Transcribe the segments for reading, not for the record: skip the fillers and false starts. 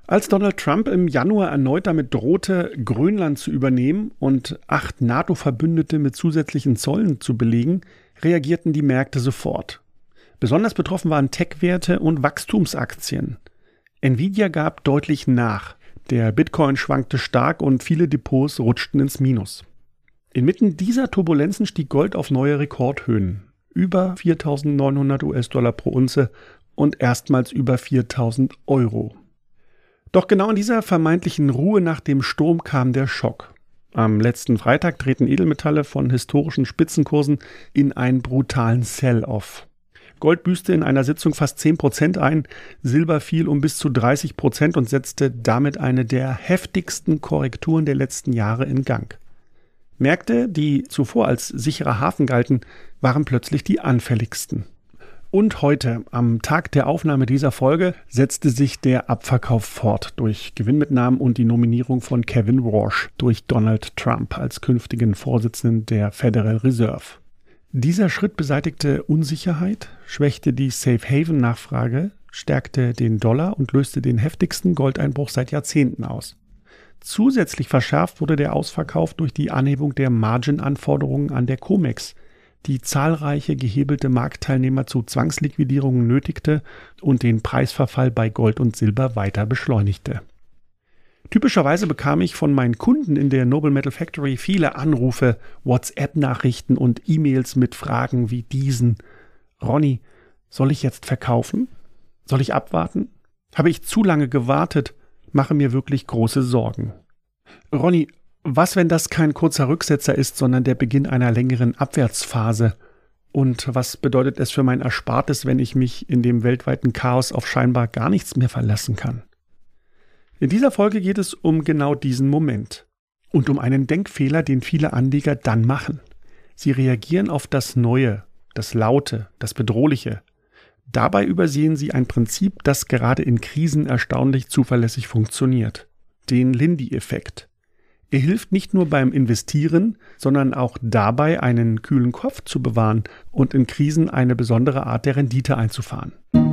Als Donald Trump im Januar erneut damit drohte, Grönland zu übernehmen und 8 NATO-Verbündete mit zusätzlichen Zöllen zu belegen, reagierten die Märkte sofort. Besonders betroffen waren Tech-Werte und Wachstumsaktien. Nvidia gab deutlich nach. Der Bitcoin schwankte stark und viele Depots rutschten ins Minus. Inmitten dieser Turbulenzen stieg Gold auf neue Rekordhöhen. Über 4.900 US-Dollar pro Unze und erstmals über 4.000 Euro. Doch genau in dieser vermeintlichen Ruhe nach dem Sturm kam der Schock. Am letzten Freitag drehten Edelmetalle von historischen Spitzenkursen in einen brutalen Sell-Off. Gold büßte in einer Sitzung fast 10% ein, Silber fiel um bis zu 30% und setzte damit eine der heftigsten Korrekturen der letzten Jahre in Gang. Märkte, die zuvor als sicherer Hafen galten, waren plötzlich die anfälligsten. Und heute, am Tag der Aufnahme dieser Folge, setzte sich der Abverkauf fort durch Gewinnmitnahmen und die Nominierung von Kevin Warsh durch Donald Trump als künftigen Vorsitzenden der Federal Reserve. Dieser Schritt beseitigte Unsicherheit, schwächte die Safe-Haven-Nachfrage, stärkte den Dollar und löste den heftigsten Goldeinbruch seit Jahrzehnten aus. Zusätzlich verschärft wurde der Ausverkauf durch die Anhebung der Margin-Anforderungen an der COMEX, die zahlreiche gehebelte Marktteilnehmer zu Zwangsliquidierungen nötigte und den Preisverfall bei Gold und Silber weiter beschleunigte. Typischerweise bekam ich von meinen Kunden in der Noble Metal Factory viele Anrufe, WhatsApp-Nachrichten und E-Mails mit Fragen wie diesen: Ronny, soll ich jetzt verkaufen? Soll ich abwarten? Habe ich zu lange gewartet? Mache mir wirklich große Sorgen. Ronny, was, wenn das kein kurzer Rücksetzer ist, sondern der Beginn einer längeren Abwärtsphase? Und was bedeutet es für mein Erspartes, wenn ich mich in dem weltweiten Chaos auf scheinbar gar nichts mehr verlassen kann? In dieser Folge geht es um genau diesen Moment und um einen Denkfehler, den viele Anleger dann machen. Sie reagieren auf das Neue, das Laute, das Bedrohliche. Dabei übersehen sie ein Prinzip, das gerade in Krisen erstaunlich zuverlässig funktioniert: den Lindy-Effekt. Er hilft nicht nur beim Investieren, sondern auch dabei, einen kühlen Kopf zu bewahren und in Krisen eine besondere Art der Rendite einzufahren.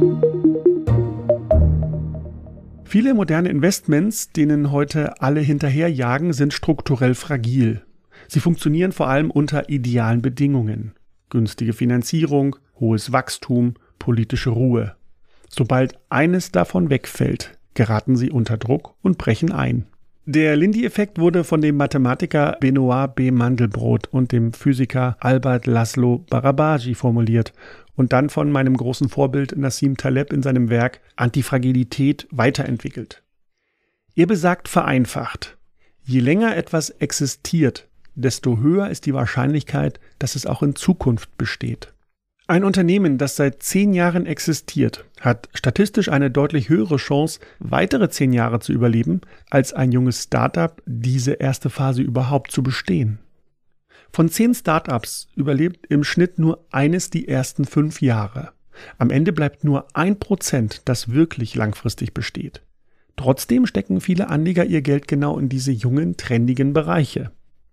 Viele moderne Investments, denen heute alle hinterherjagen, sind strukturell fragil. Sie funktionieren vor allem unter idealen Bedingungen: günstige Finanzierung, hohes Wachstum, politische Ruhe. Sobald eines davon wegfällt, geraten sie unter Druck und brechen ein. Der Lindy-Effekt wurde von dem Mathematiker Benoit B. Mandelbrot und dem Physiker Albert Laszlo Barabagy formuliert und dann von meinem großen Vorbild Nassim Taleb in seinem Werk Antifragilität weiterentwickelt. Er besagt vereinfacht: Je länger etwas existiert, desto höher ist die Wahrscheinlichkeit, dass es auch in Zukunft besteht. Ein Unternehmen, das seit 10 Jahren existiert, hat statistisch eine deutlich höhere Chance, weitere 10 Jahre zu überleben, als ein junges Startup diese erste Phase überhaupt zu bestehen. Von 10 Startups überlebt im Schnitt nur eines die ersten 5 Jahre. Am Ende bleibt nur 1%, das wirklich langfristig besteht. Trotzdem stecken viele Anleger ihr Geld genau in diese jungen, trendigen Bereiche.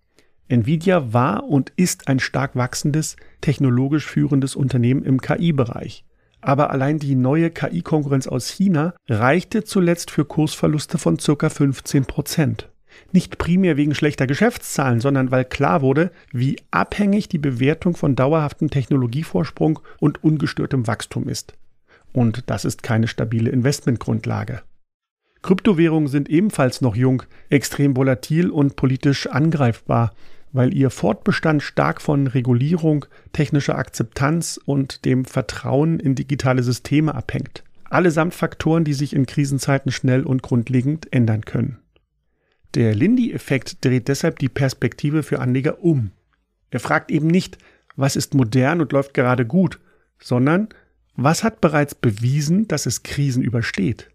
Nvidia war und ist ein stark wachsendes, technologisch führendes Unternehmen im KI-Bereich. Aber allein die neue KI-Konkurrenz aus China reichte zuletzt für Kursverluste von ca. 15%. Nicht primär wegen schlechter Geschäftszahlen, sondern weil klar wurde, wie abhängig die Bewertung von dauerhaftem Technologievorsprung und ungestörtem Wachstum ist. Und das ist keine stabile Investmentgrundlage. Kryptowährungen sind ebenfalls noch jung, extrem volatil und politisch angreifbar, weil ihr Fortbestand stark von Regulierung, technischer Akzeptanz und dem Vertrauen in digitale Systeme abhängt. Allesamt Faktoren, die sich in Krisenzeiten schnell und grundlegend ändern können. Der Lindy-Effekt dreht deshalb die Perspektive für Anleger um. Er fragt eben nicht, was ist modern und läuft gerade gut, sondern was hat bereits bewiesen, dass es Krisen übersteht.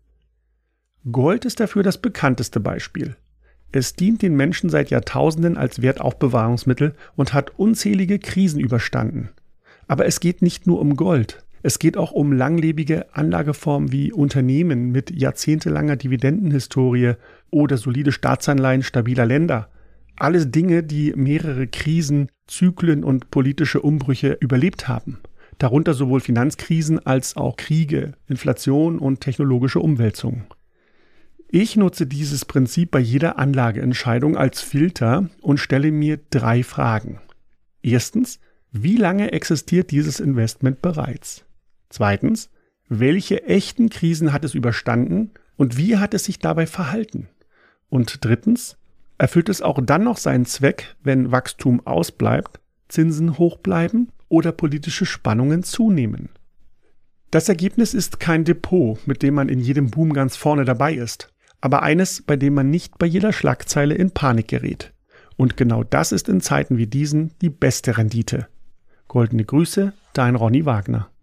Gold ist dafür das bekannteste Beispiel. Es dient den Menschen seit Jahrtausenden als Wertaufbewahrungsmittel und hat unzählige Krisen überstanden. Aber es geht nicht nur um Gold. Es geht auch um langlebige Anlageformen wie Unternehmen mit jahrzehntelanger Dividendenhistorie oder solide Staatsanleihen stabiler Länder. Alles Dinge, die mehrere Krisen, Zyklen und politische Umbrüche überlebt haben. Darunter sowohl Finanzkrisen als auch Kriege, Inflation und technologische Umwälzungen. Ich nutze dieses Prinzip bei jeder Anlageentscheidung als Filter und stelle mir 3 Fragen. Erstens, wie lange existiert dieses Investment bereits? Zweitens, welche echten Krisen hat es überstanden und wie hat es sich dabei verhalten? Und drittens, erfüllt es auch dann noch seinen Zweck, wenn Wachstum ausbleibt, Zinsen hoch bleiben oder politische Spannungen zunehmen? Das Ergebnis ist kein Depot, mit dem man in jedem Boom ganz vorne dabei ist, aber eines, bei dem man nicht bei jeder Schlagzeile in Panik gerät. Und genau das ist in Zeiten wie diesen die beste Rendite. Goldene Grüße, dein Ronny Wagner.